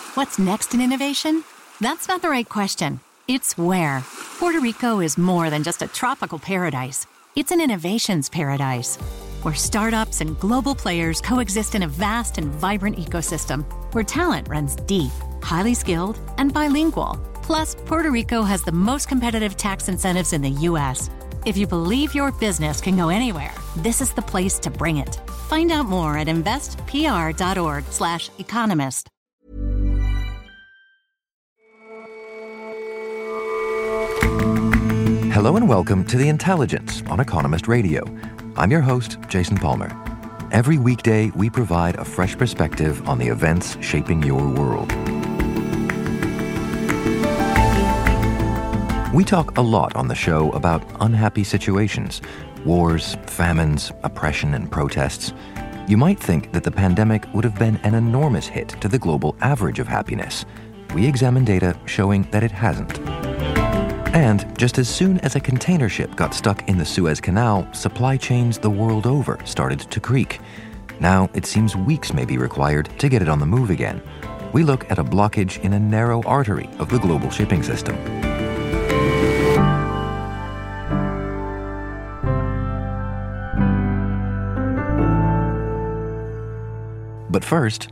What's next in innovation? That's not the right question. It's where. Puerto Rico is more than just a tropical paradise. It's an innovations paradise, where startups and global players coexist in a vast and vibrant ecosystem, where talent runs deep, highly skilled, and bilingual. Plus, Puerto Rico has the most competitive tax incentives in the U.S. If you believe your business can go anywhere, this is the place to bring it. Find out more at investpr.org/economist. Hello and welcome to The Intelligence on Economist Radio. I'm your host, Jason Palmer. Every weekday, we provide a fresh perspective on the events shaping your world. We talk a lot on the show about unhappy situations, wars, famines, oppression, and protests. You might think that the pandemic would have been an enormous hit to the global average of happiness. We examine data showing that it hasn't. And just as soon as a container ship got stuck in the Suez Canal, supply chains the world over started to creak. Now it seems weeks may be required to get it on the move again. We look at a blockage in a narrow artery of the global shipping system. But first,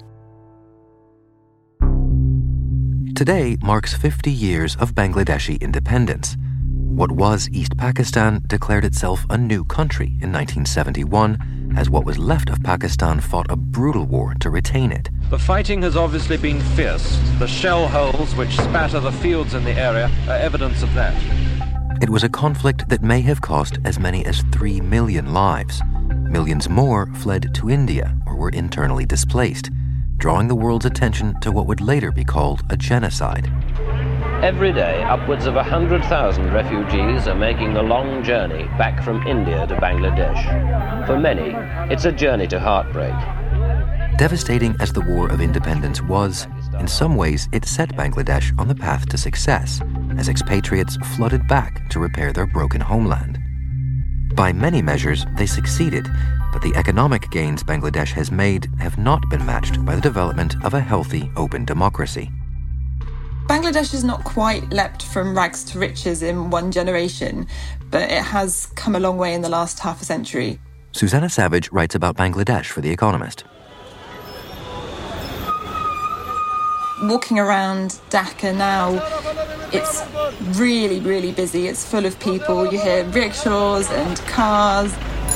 today marks 50 years of Bangladeshi independence. What was East Pakistan declared itself a new country in 1971, as what was left of Pakistan fought a brutal war to retain it. The fighting has obviously been fierce. The shell holes which spatter the fields in the area are evidence of that. It was a conflict that may have cost as many as 3 million lives. Millions more fled to India or were internally displaced, drawing the world's attention to what would later be called a genocide. Every day, upwards of 100,000 refugees are making the long journey back from India to Bangladesh. For many, it's a journey to heartbreak. Devastating as the War of Independence was, in some ways it set Bangladesh on the path to success, as expatriates flooded back to repair their broken homeland. By many measures, they succeeded, but the economic gains Bangladesh has made have not been matched by the development of a healthy, open democracy. Bangladesh has not quite leapt from rags to riches in one generation, but it has come a long way in the last half a century. Susanna Savage writes about Bangladesh for The Economist. Walking around Dhaka now, it's really, really busy. It's full of people. You hear rickshaws and cars.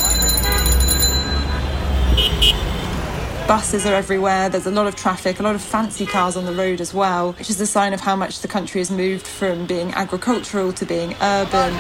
Buses are everywhere. There's a lot of traffic, a lot of fancy cars on the road as well, which is a sign of how much the country has moved from being agricultural to being urban.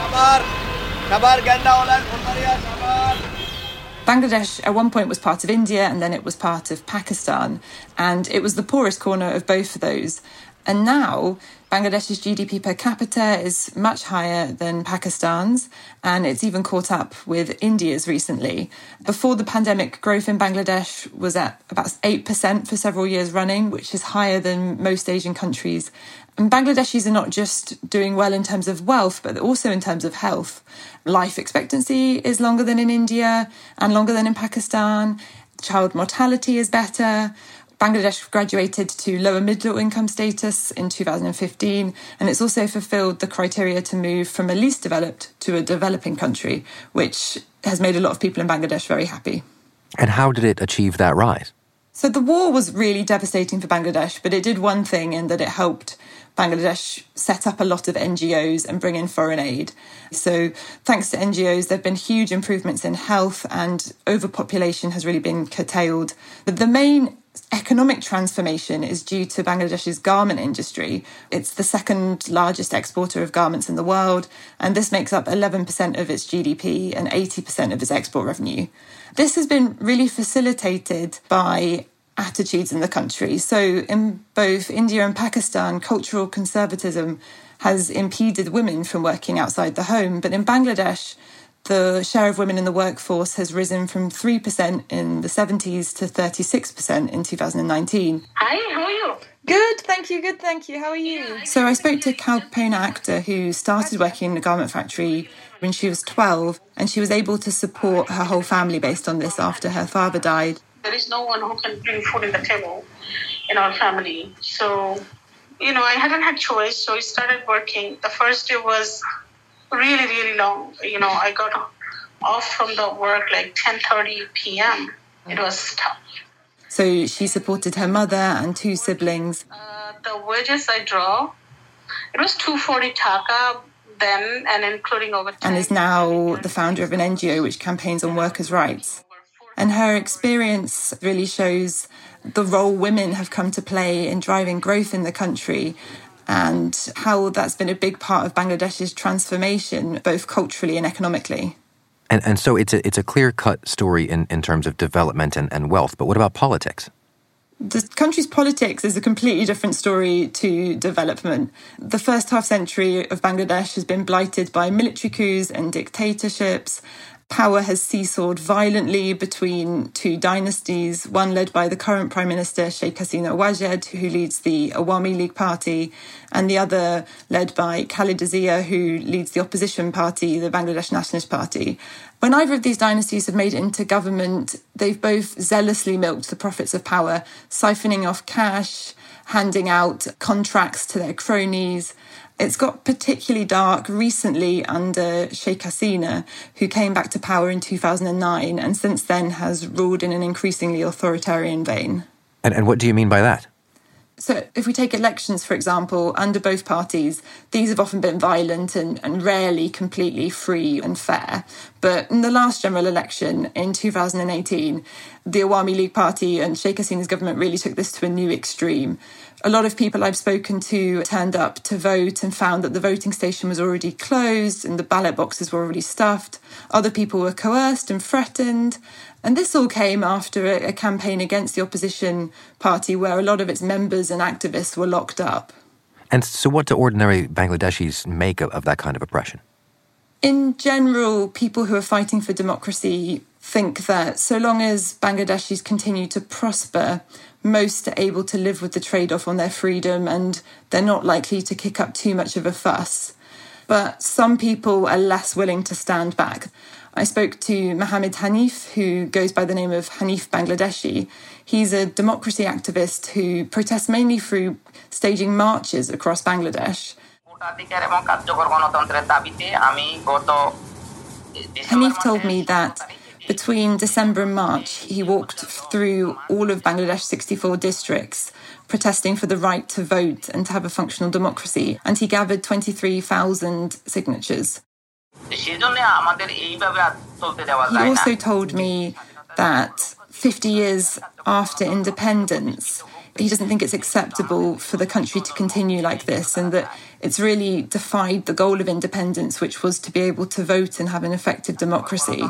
Bangladesh at one point was part of India and then it was part of Pakistan, and it was the poorest corner of both of those. And now Bangladesh's GDP per capita is much higher than Pakistan's, and it's even caught up with India's recently. Before the pandemic, growth in Bangladesh was at about 8% for several years running, which is higher than most Asian countries. And Bangladeshis are not just doing well in terms of wealth, but also in terms of health. Life expectancy is longer than in India and longer than in Pakistan. Child mortality is better. Bangladesh graduated to lower middle income status in 2015, and it's also fulfilled the criteria to move from a least developed to a developing country, which has made a lot of people in Bangladesh very happy. And how did it achieve that rise? So the war was really devastating for Bangladesh, but it did one thing in that it helped Bangladesh set up a lot of NGOs and bring in foreign aid. So thanks to NGOs, there have been huge improvements in health and overpopulation has really been curtailed. But the main economic transformation is due to Bangladesh's garment industry. It's the second largest exporter of garments in the world, and this makes up 11% of its GDP and 80% of its export revenue. This has been really facilitated by attitudes in the country. So in both India and Pakistan, cultural conservatism has impeded women from working outside the home. But in Bangladesh, the share of women in the workforce has risen from 3% in the 70s to 36% in 2019. Hi, how are you? Good, thank you. How are you? So I spoke to Kalpona Akhtar, who started working in a garment factory when she was 12, and she was able to support her whole family based on this after her father died. There is no one who can bring food in the table in our family. So, I hadn't had choice, so I started working. The first day was really, really long. I got off from the work like 10:30 p.m. It was tough. So she supported her mother and two siblings. The wages I draw, it was 240 taka then, and including overtime. And is now the founder of an NGO which campaigns on workers' rights. And her experience really shows the role women have come to play in driving growth in the country and how that's been a big part of Bangladesh's transformation, both culturally and economically. And so it's a clear-cut story in terms of development and wealth, but what about politics? The country's politics is a completely different story to development. The first half-century of Bangladesh has been blighted by military coups and dictatorships. Power has seesawed violently between two dynasties, one led by the current Prime Minister Sheikh Hasina Wajed, who leads the Awami League Party, and the other led by Khaleda Zia, who leads the opposition party, the Bangladesh Nationalist Party. When either of these dynasties have made it into government, they've both zealously milked the profits of power, siphoning off cash, handing out contracts to their cronies. It's got particularly dark recently under Sheikh Hasina, who came back to power in 2009 and since then has ruled in an increasingly authoritarian vein. And what do you mean by that? So if we take elections, for example, under both parties, these have often been violent and rarely completely free and fair. But in the last general election in 2018, the Awami League Party and Sheikh Hasina's government really took this to a new extreme. A lot of people I've spoken to turned up to vote and found that the voting station was already closed and the ballot boxes were already stuffed. Other people were coerced and threatened. And this all came after a campaign against the opposition party where a lot of its members and activists were locked up. And so what do ordinary Bangladeshis make of that kind of oppression? In general, people who are fighting for democracy think that so long as Bangladeshis continue to prosper, most are able to live with the trade-off on their freedom and they're not likely to kick up too much of a fuss. But some people are less willing to stand back. I spoke to Mohammed Hanif, who goes by the name of Hanif Bangladeshi. He's a democracy activist who protests mainly through staging marches across Bangladesh. Hanif told me that between December and March, he walked through all of Bangladesh's 64 districts, protesting for the right to vote and to have a functional democracy, and he gathered 23,000 signatures. He also told me that 50 years after independence, he doesn't think it's acceptable for the country to continue like this and that it's really defied the goal of independence, which was to be able to vote and have an effective democracy.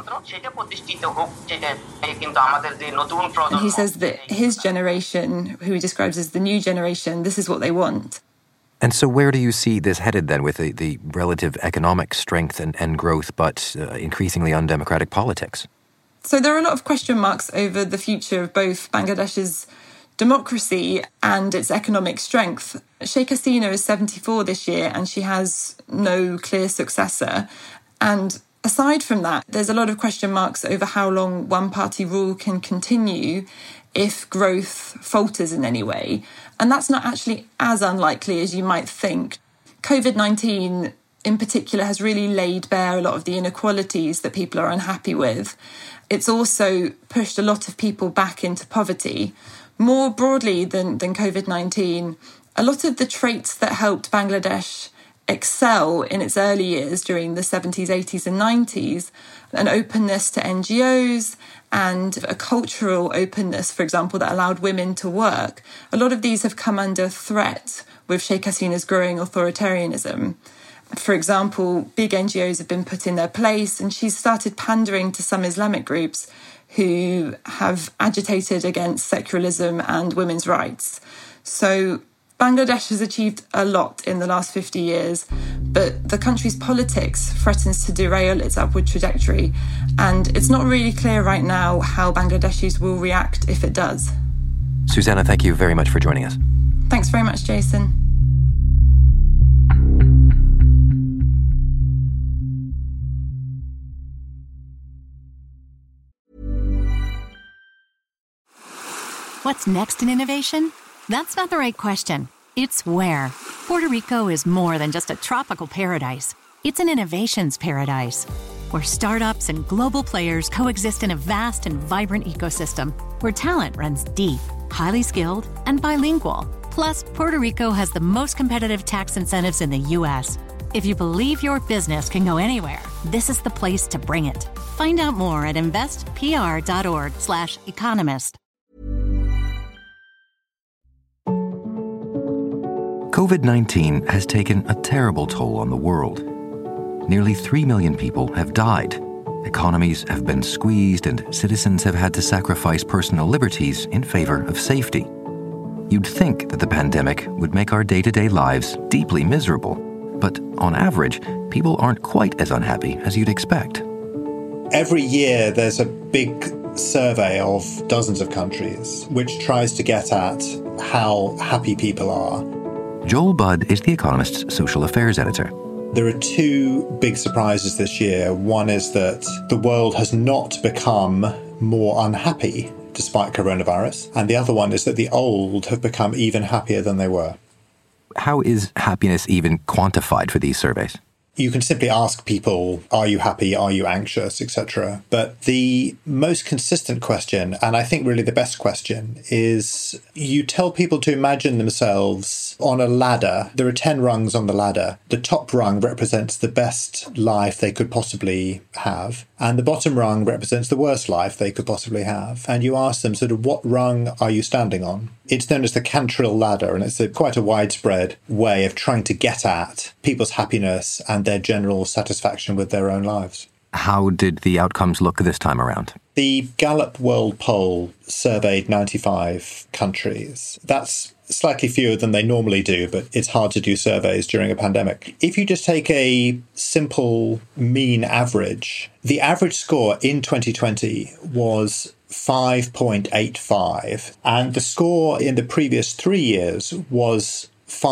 And he says that his generation, who he describes as the new generation, this is what they want. And so where do you see this headed then with the relative economic strength and growth, but increasingly undemocratic politics? So there are a lot of question marks over the future of both Bangladesh's democracy and its economic strength. Sheikh Hasina is 74 this year and she has no clear successor. And aside from that, there's a lot of question marks over how long one-party rule can continue if growth falters in any way. And that's not actually as unlikely as you might think. COVID-19 in particular has really laid bare a lot of the inequalities that people are unhappy with. It's also pushed a lot of people back into poverty. More broadly than COVID-19, a lot of the traits that helped Bangladesh excel in its early years during the 70s, 80s and 90s, an openness to NGOs and a cultural openness, for example, that allowed women to work, a lot of these have come under threat with Sheikh Hasina's growing authoritarianism. For example, big NGOs have been put in their place and she's started pandering to some Islamic groups who have agitated against secularism and women's rights. So Bangladesh has achieved a lot in the last 50 years, but the country's politics threatens to derail its upward trajectory, and it's not really clear right now how Bangladeshis will react if it does. Susanna, thank you very much for joining us. Thanks very much, Jason. What's next in innovation? That's not the right question. It's where. Puerto Rico is more than just a tropical paradise. It's an innovations paradise, where startups and global players coexist in a vast and vibrant ecosystem, where talent runs deep, highly skilled, and bilingual. Plus, Puerto Rico has the most competitive tax incentives in the U.S. If you believe your business can go anywhere, this is the place to bring it. Find out more at investpr.org/economist. COVID-19 has taken a terrible toll on the world. Nearly 3 million people have died. Economies have been squeezed and citizens have had to sacrifice personal liberties in favor of safety. You'd think that the pandemic would make our day-to-day lives deeply miserable. But on average, people aren't quite as unhappy as you'd expect. Every year there's a big survey of dozens of countries which tries to get at how happy people are. Joel Budd is The Economist's social affairs editor. There are two big surprises this year. One is that the world has not become more unhappy despite coronavirus. And the other one is that the old have become even happier than they were. How is happiness even quantified for these surveys? You can simply ask people, are you happy, are you anxious, etc. But the most consistent question, and I think really the best question, is you tell people to imagine themselves on a ladder. There are 10 rungs on the ladder. The top rung represents the best life they could possibly have, and the bottom rung represents the worst life they could possibly have. And you ask them sort of, what rung are you standing on? It's known as the Cantril ladder, and it's quite a widespread way of trying to get at people's happiness and their general satisfaction with their own lives. How did the outcomes look this time around? The Gallup World Poll surveyed 95 countries. That's slightly fewer than they normally do, but it's hard to do surveys during a pandemic. If you just take a simple mean average, the average score in 2020 was 5.85, and the score in the previous 3 years was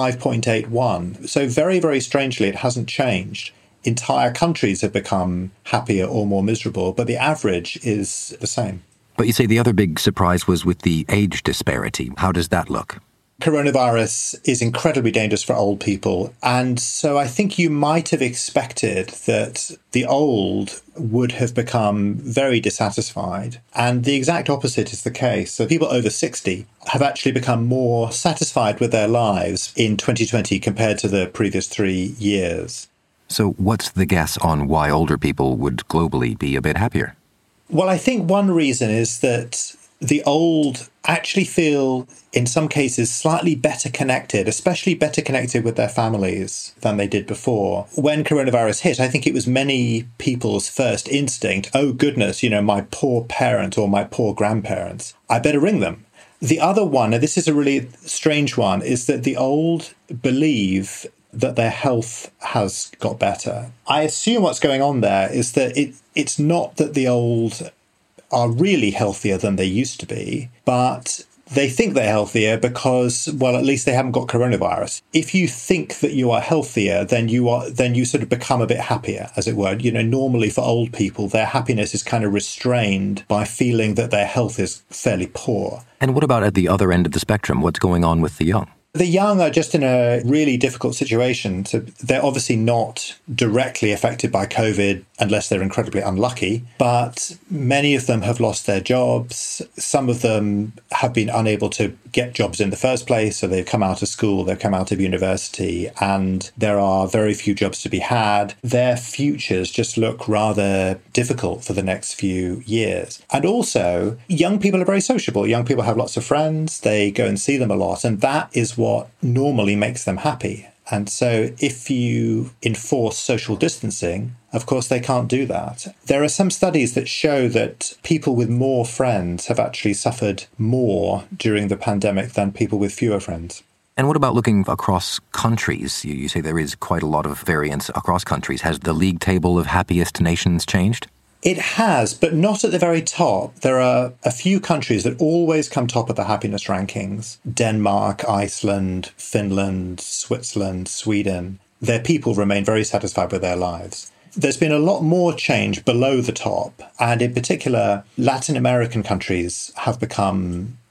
5.81. So very, very strangely, it hasn't changed. Entire countries have become happier or more miserable, but the average is the same. But you say the other big surprise was with the age disparity. How does that look? Coronavirus is incredibly dangerous for old people. And so I think you might have expected that the old would have become very dissatisfied. And the exact opposite is the case. So people over 60 have actually become more satisfied with their lives in 2020 compared to the previous 3 years. So what's the guess on why older people would globally be a bit happier? Well, I think one reason is that the old actually feel, in some cases, slightly better connected, especially better connected with their families than they did before. When coronavirus hit, I think it was many people's first instinct, oh goodness, my poor parent or my poor grandparents, I better ring them. The other one, and this is a really strange one, is that the old believe that their health has got better. I assume what's going on there is that it's not that the old are really healthier than they used to be, but they think they're healthier because, well, at least they haven't got coronavirus. If you think that you are healthier, then you sort of become a bit happier, as it were. Normally for old people, their happiness is kind of restrained by feeling that their health is fairly poor. And what about at the other end of the spectrum? What's going on with the young? The young are just in a really difficult situation. So they're obviously not directly affected by COVID unless they're incredibly unlucky, but many of them have lost their jobs. Some of them have been unable to get jobs in the first place, so they've come out of school, they've come out of university, and there are very few jobs to be had. Their futures just look rather difficult for the next few years. And also, young people are very sociable. Young people have lots of friends, they go and see them a lot, and that is what normally makes them happy. And so if you enforce social distancing, of course, they can't do that. There are some studies that show that people with more friends have actually suffered more during the pandemic than people with fewer friends. And what about looking across countries? You say there is quite a lot of variance across countries. Has the league table of happiest nations changed? It has, but not at the very top. There are a few countries that always come top of the happiness rankings. Denmark, Iceland, Finland, Switzerland, Sweden. Their people remain very satisfied with their lives. There's been a lot more change below the top, and in particular, Latin American countries have become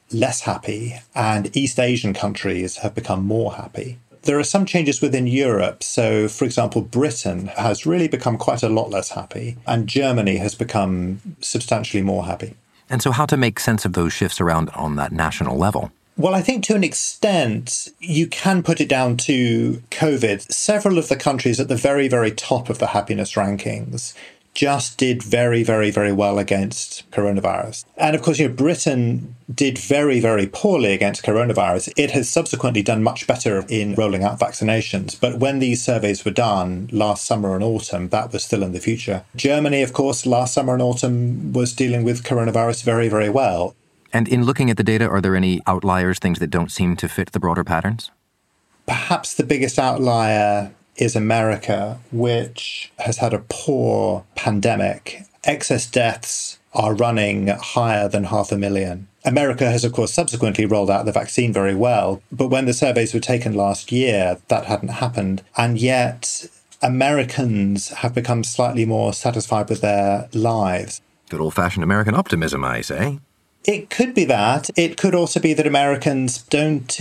less happy, and East Asian countries have become more happy. There are some changes within Europe. So, for example, Britain has really become quite a lot less happy, and Germany has become substantially more happy. And so how to make sense of those shifts around on that national level? Well, I think to an extent, you can put it down to COVID. Several of the countries at the very, very top of the happiness rankings just did very, very, very well against coronavirus. And of course, Britain did very, very poorly against coronavirus. It has subsequently done much better in rolling out vaccinations. But when these surveys were done last summer and autumn, that was still in the future. Germany, of course, last summer and autumn was dealing with coronavirus very, very well. And in looking at the data, are there any outliers, things that don't seem to fit the broader patterns? Perhaps the biggest outlier is America, which has had a poor pandemic. Excess deaths are running higher than 500,000. America has, of course, subsequently rolled out the vaccine very well, but when the surveys were taken last year, that hadn't happened. And yet, Americans have become slightly more satisfied with their lives. Good old-fashioned American optimism, I say. It could be that. It could also be that Americans don't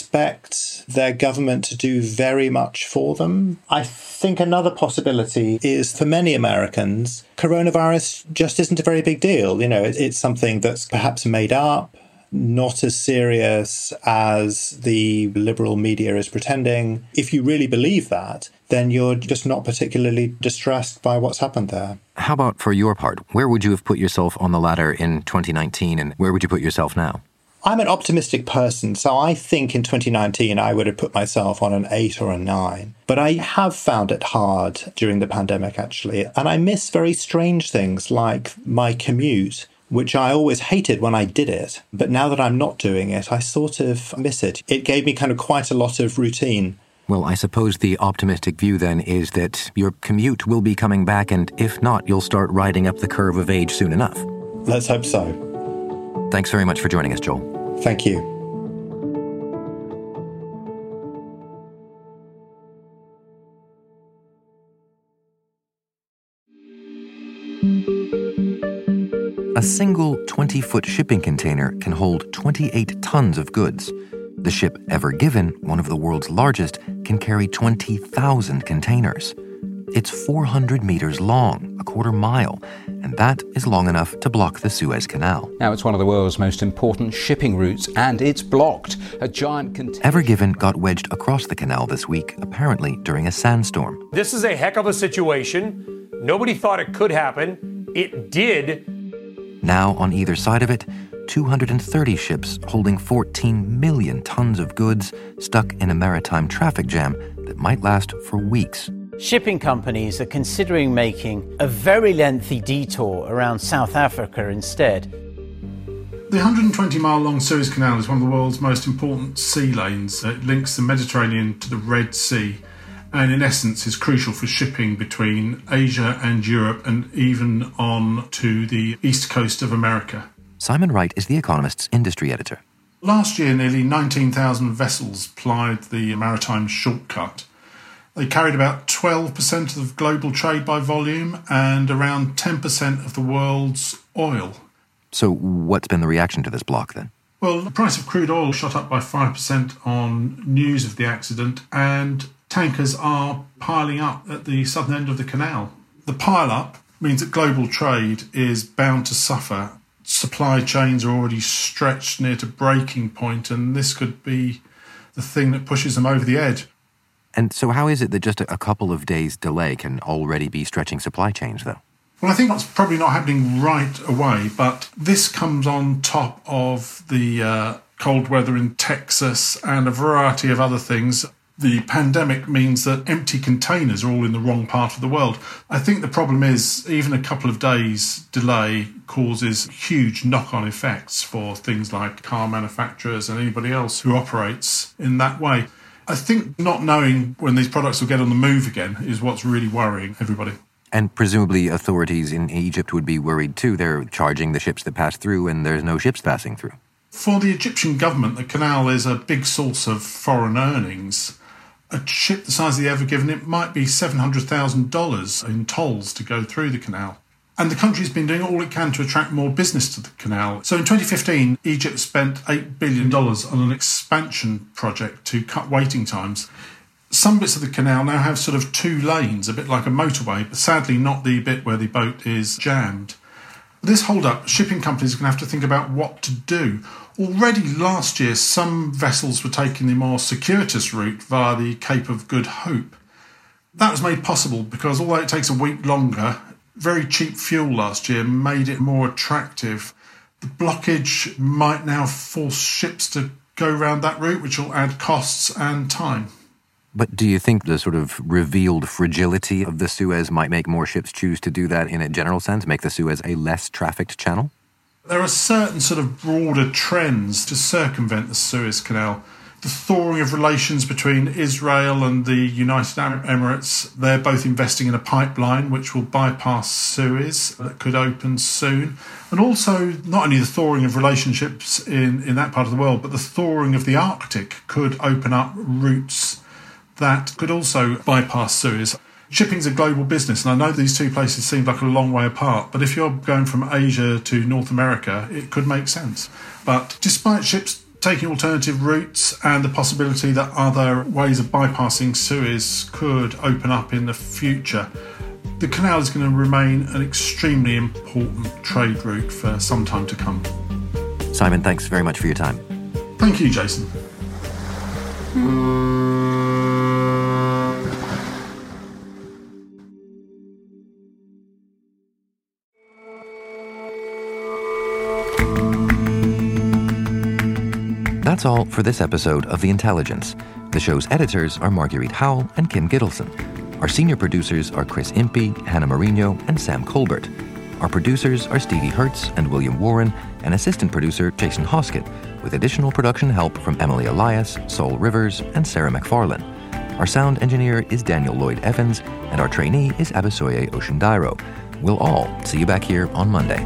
expect their government to do very much for them. I think another possibility is for many Americans, coronavirus just isn't a very big deal. It's something that's perhaps made up, not as serious as the liberal media is pretending. If you really believe that, then you're just not particularly distressed by what's happened there. How about for your part? Where would you have put yourself on the ladder in 2019, and where would you put yourself now? I'm an optimistic person, so I think in 2019 I would have put myself on an 8 or a 9. But I have found it hard during the pandemic, actually, and I miss very strange things like my commute, which I always hated when I did it. But now that I'm not doing it, I sort of miss it. It gave me kind of quite a lot of routine. Well, I suppose the optimistic view then is that your commute will be coming back, and if not, you'll start riding up the curve of age soon enough. Let's hope so. Thanks very much for joining us, Joel. Thank you. A single 20-foot shipping container can hold 28 tons of goods. The ship Ever Given, one of the world's largest, can carry 20,000 containers. It's 400 meters long, a quarter mile, and that is long enough to block the Suez Canal. Now it's one of the world's most important shipping routes, and it's blocked. A giant container... Ever Given got wedged across the canal this week, apparently during a sandstorm. This is a heck of a situation. Nobody thought it could happen. It did. Now, on either side of it, 230 ships holding 14 million tons of goods stuck in a maritime traffic jam that might last for weeks. Shipping companies are considering making a very lengthy detour around South Africa instead. The 120-mile-long Suez Canal is one of the world's most important sea lanes. It links the Mediterranean to the Red Sea, and in essence is crucial for shipping between Asia and Europe and even on to the east coast of America. Simon Wright is The Economist's industry editor. Last year, nearly 19,000 vessels plied the maritime shortcut. They carried about 12% of global trade by volume and around 10% of the world's oil. So what's been the reaction to this block then? Well, the price of crude oil shot up by 5% on news of the accident, and tankers are piling up at the southern end of the canal. The pile-up means that global trade is bound to suffer. Supply chains are already stretched near to breaking point, and this could be the thing that pushes them over the edge. And so how is it that just a couple of days' delay can already be stretching supply chains, though? Well, I think that's probably not happening right away, but this comes on top of the cold weather in Texas and a variety of other things. The pandemic means that empty containers are all in the wrong part of the world. I think the problem is even a couple of days delay causes huge knock-on effects for things like car manufacturers and anybody else who operates in that way. I think not knowing when these products will get on the move again is what's really worrying everybody. And presumably authorities in Egypt would be worried too. They're charging the ships that pass through and there's no ships passing through. For the Egyptian government, the canal is a big source of foreign earnings. A ship the size of the Ever Given, it might be $700,000 in tolls to go through the canal. And the country's been doing all it can to attract more business to the canal. So in 2015, Egypt spent $8 billion on an expansion project to cut waiting times. Some bits of the canal now have sort of 2 lanes, a bit like a motorway, but sadly not the bit where the boat is jammed. This hold-up, shipping companies are going to have to think about what to do. Already last year, some vessels were taking the more circuitous route via the Cape of Good Hope. That was made possible because although it takes a week longer, very cheap fuel last year made it more attractive. The blockage might now force ships to go around that route, which will add costs and time. But do you think the sort of revealed fragility of the Suez might make more ships choose to do that in a general sense, make the Suez a less trafficked channel? There are certain sort of broader trends to circumvent the Suez Canal. The thawing of relations between Israel and the United Arab Emirates, they're both investing in a pipeline which will bypass Suez that could open soon. And also, not only the thawing of relationships in that part of the world, but the thawing of the Arctic could open up routes that could also bypass Suez. Shipping's a global business, and I know these two places seem like a long way apart, but if you're going from Asia to North America, it could make sense. But despite ships taking alternative routes and the possibility that other ways of bypassing Suez could open up in the future, the canal is going to remain an extremely important trade route for some time to come. Simon, thanks very much for your time. Thank you, Jason. That's all for this episode of The Intelligence. The show's editors are Marguerite Howell and Kim Gittleson. Our senior producers are Chris Impey, Hannah Mourinho, and Sam Colbert. Our producers are Stevie Hertz and William Warren, and assistant producer Jason Hoskett, with additional production help from Emily Elias, Sol Rivers, and Sarah McFarlane. Our sound engineer is Daniel Lloyd Evans, and our trainee is Abisoye Oshindairo. We'll all see you back here on Monday.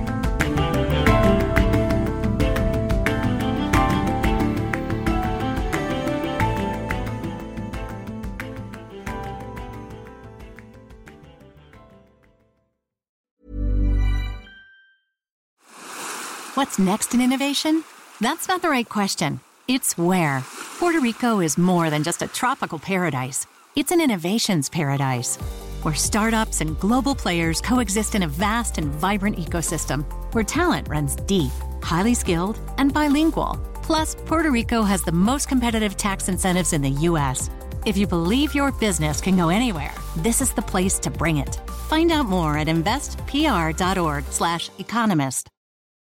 What's next in innovation? That's not the right question. It's where. Puerto Rico is more than just a tropical paradise. It's an innovations paradise, where startups and global players coexist in a vast and vibrant ecosystem, where talent runs deep, highly skilled, and bilingual. Plus, Puerto Rico has the most competitive tax incentives in the U.S. If you believe your business can go anywhere, this is the place to bring it. Find out more at investpr.org/economist.